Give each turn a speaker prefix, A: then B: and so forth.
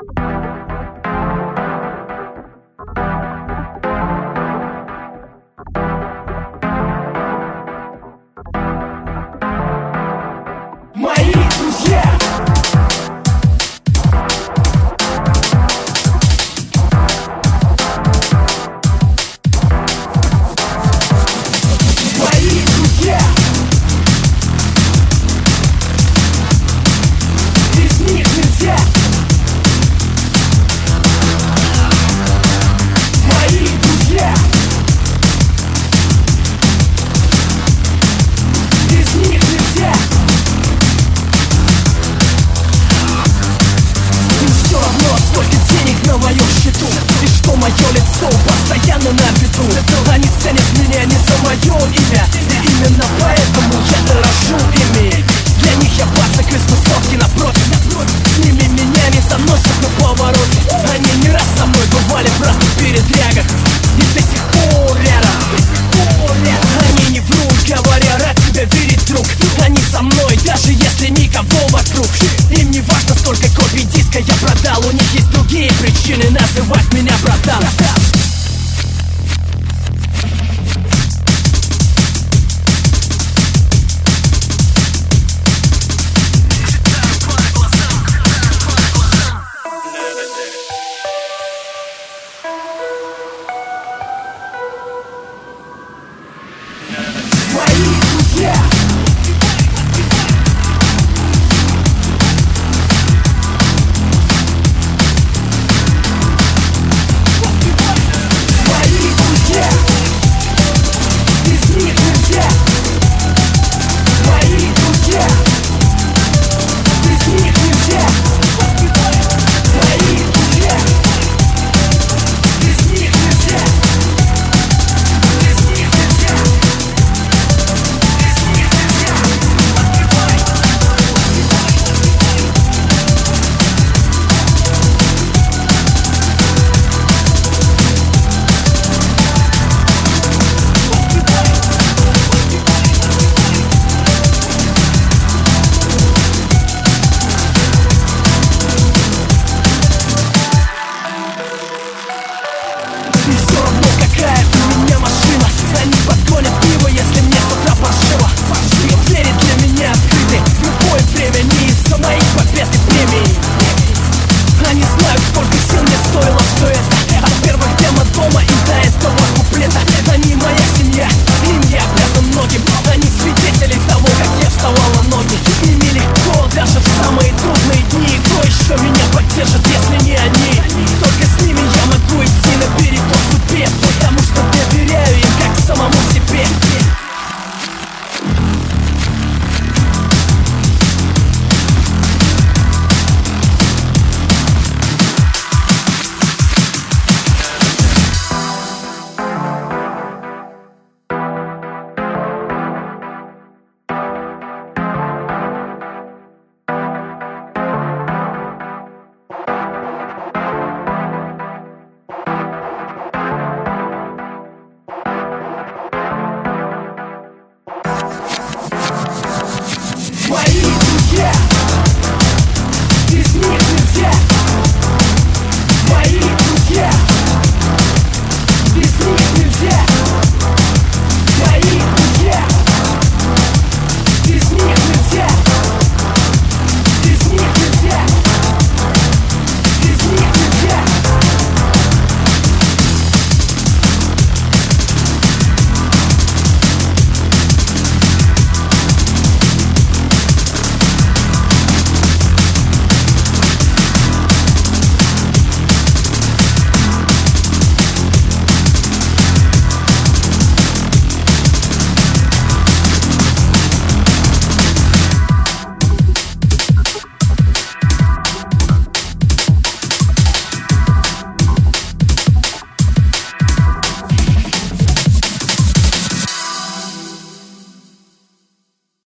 A: Мои друзья. Мои друзья. Без них нельзя. Мои друзья. Без них нельзя. Все равно, сколько денег на моем счету, и что мое лицо постоянно на виду. Они ценят меня не за мое имя, и именно поэтому я дорожу ими. Для них я пацак из высотки напротив. С ними меня не заносят на повороте. Они не раз со мной бывали просто в передрягах и до сих пор рядом. Они не врут, говоря, рад тебя видеть, друг. Они со мной, даже если никого вокруг. Им не важно, сколько копий диска я продал. У них есть другие причины называть меня братан.